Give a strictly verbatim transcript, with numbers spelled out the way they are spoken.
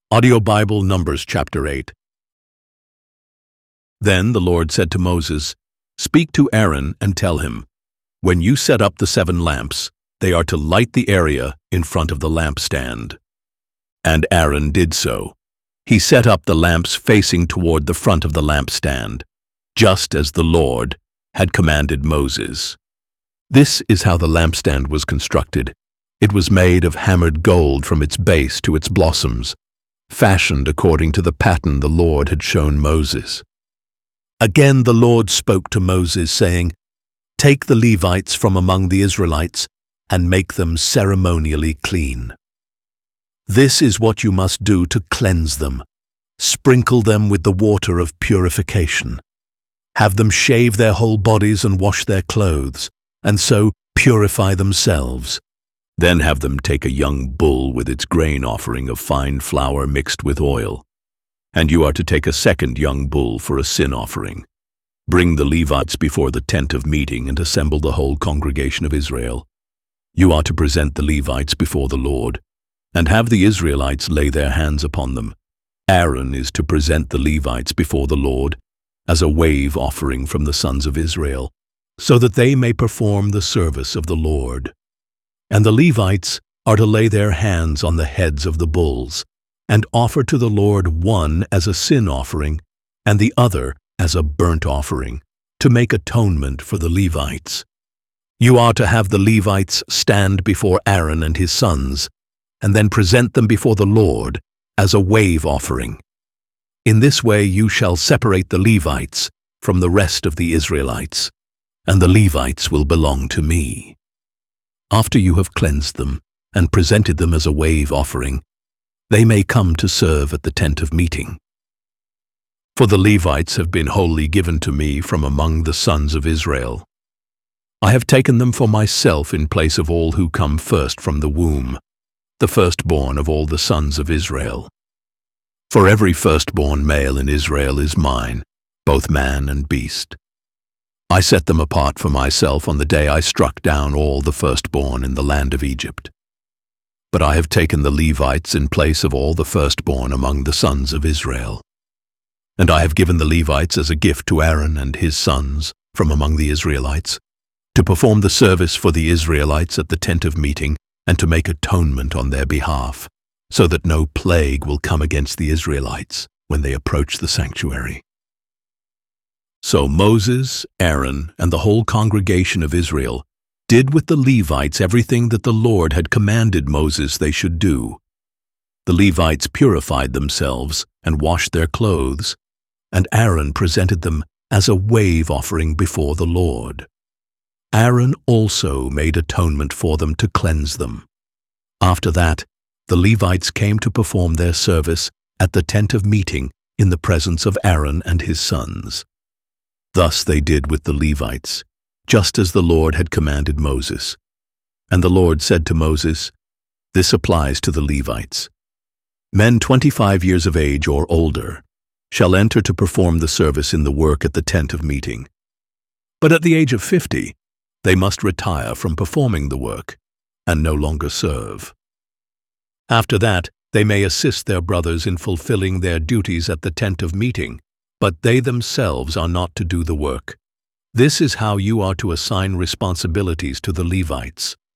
Audio Bible Numbers chapter eight. Then the Lord said to Moses, "Speak to Aaron and tell him, when you set up the seven lamps, they are to light the area in front of the lampstand." And Aaron did so. He set up the lamps facing toward the front of the lampstand, just as the Lord had commanded Moses. This is how the lampstand was constructed. It was made of hammered gold from its base to its blossoms, fashioned according to the pattern the Lord had shown Moses. Again the Lord spoke to Moses, saying, "Take the Levites from among the Israelites and make them ceremonially clean. This is what you must do to cleanse them. Sprinkle them with the water of purification. Have them shave their whole bodies and wash their clothes, and so purify themselves. Then have them take a young bull with its grain offering of fine flour mixed with oil. And you are to take a second young bull for a sin offering. Bring the Levites before the tent of meeting and assemble the whole congregation of Israel. You are to present the Levites before the Lord, and have the Israelites lay their hands upon them. Aaron is to present the Levites before the Lord as a wave offering from the sons of Israel, so that they may perform the service of the Lord. And the Levites are to lay their hands on the heads of the bulls, and offer to the Lord one as a sin offering, and the other as a burnt offering, to make atonement for the Levites. You are to have the Levites stand before Aaron and his sons, and then present them before the Lord as a wave offering. In this way you shall separate the Levites from the rest of the Israelites, and the Levites will belong to me. After you have cleansed them and presented them as a wave offering, they may come to serve at the tent of meeting. For the Levites have been wholly given to me from among the sons of Israel. I have taken them for myself in place of all who come first from the womb, the firstborn of all the sons of Israel. For every firstborn male in Israel is mine, both man and beast. I set them apart for myself on the day I struck down all the firstborn in the land of Egypt. But I have taken the Levites in place of all the firstborn among the sons of Israel. And I have given the Levites as a gift to Aaron and his sons from among the Israelites, to perform the service for the Israelites at the tent of meeting and to make atonement on their behalf, so that no plague will come against the Israelites when they approach the sanctuary." So Moses, Aaron, and the whole congregation of Israel did with the Levites everything that the Lord had commanded Moses they should do. The Levites purified themselves and washed their clothes, and Aaron presented them as a wave offering before the Lord. Aaron also made atonement for them to cleanse them. After that, the Levites came to perform their service at the tent of meeting in the presence of Aaron and his sons. Thus they did with the Levites, just as the Lord had commanded Moses. And the Lord said to Moses, "This applies to the Levites. Men twenty-five years of age or older shall enter to perform the service in the work at the tent of meeting. But at the age of fifty, they must retire from performing the work and no longer serve. After that, they may assist their brothers in fulfilling their duties at the tent of meeting, but they themselves are not to do the work. This is how you are to assign responsibilities to the Levites.